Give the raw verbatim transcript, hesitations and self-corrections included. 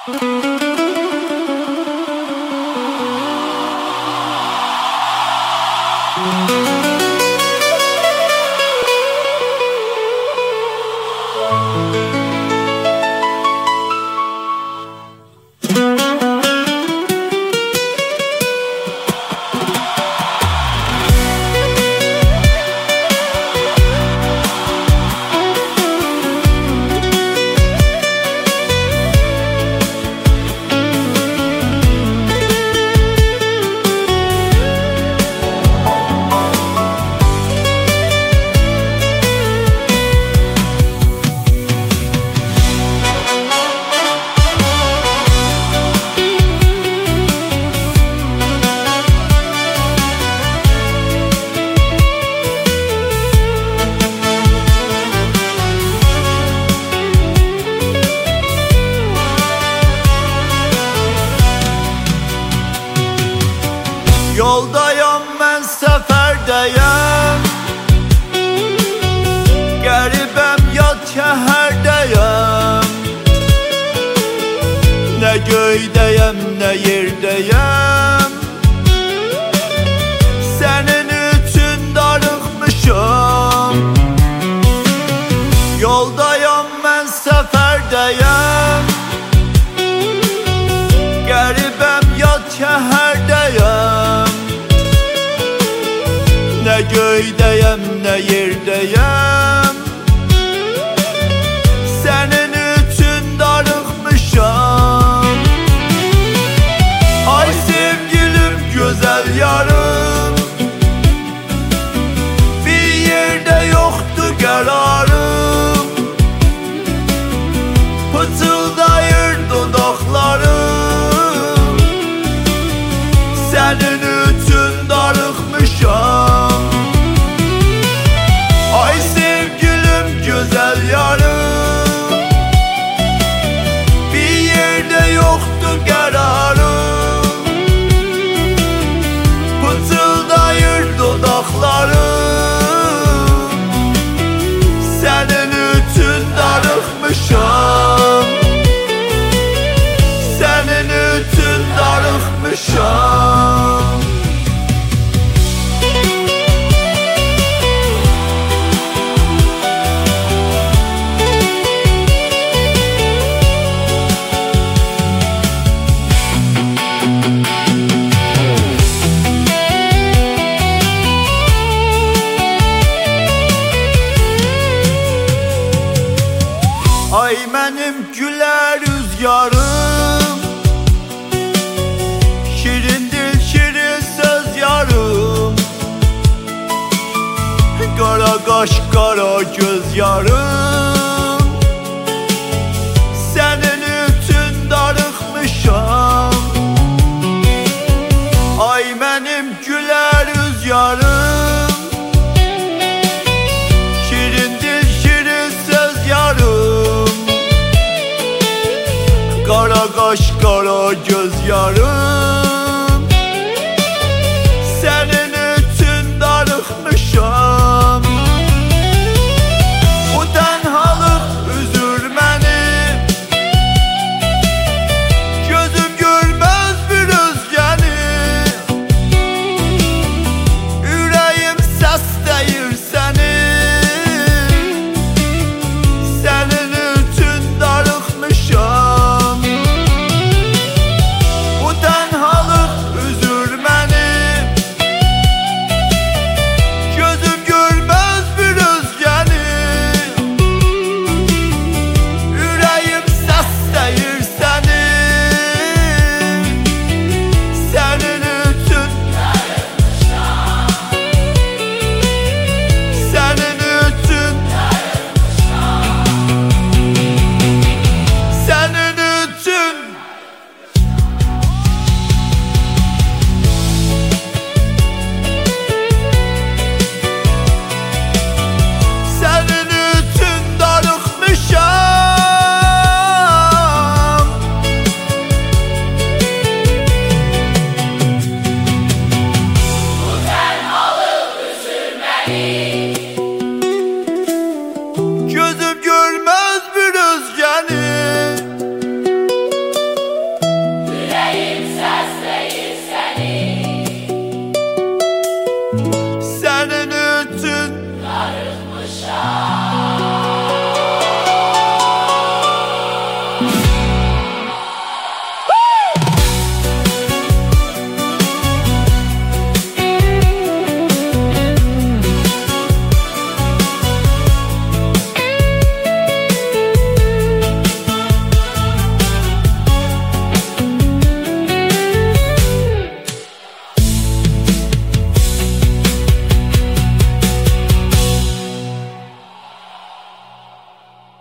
Yoldayam mən səfərdəyəm, qəribəm yad şəhərdəyəm. Nə göydəyəm, nə yerdəyəm, sənin üçün darıxmışam. Yoldayam mən səfərdəyəm, qəribəm yad şəhərdəyəm. Nə göydəyəm, nə yerdəyəm, sənin üçün darıxmışam. Ay sevgilim, gözəl yarım, bir yerdə yoxdur qərarım. Pıçıldayır dodaqlarım, sənin üçün darıxmışam. Ay sevgilim, gözəl yarım, bir yerdə yoxdur qərarım. Pıçıldayır dodaqlarım, sənin üçün darıxmışam. Sənin üçün darıxmışam. Ay mənim gülər rüzgarım, şirindir şirin söz yarım. Qara qaş, qara göz yarım, sənin üçün darıxmışam. Ay mənim gülər rüzgarım, şirindir şirin söz yarım. Qara qaş, qara göz yarım, sənin üçün darıxmışam. Bu tənhalıq üzür məni, gözüm görməz bir özgəni. Ürəyim səsləyir səni, sənin üçün darıxmışam. Bu tənhalıq kuşağı.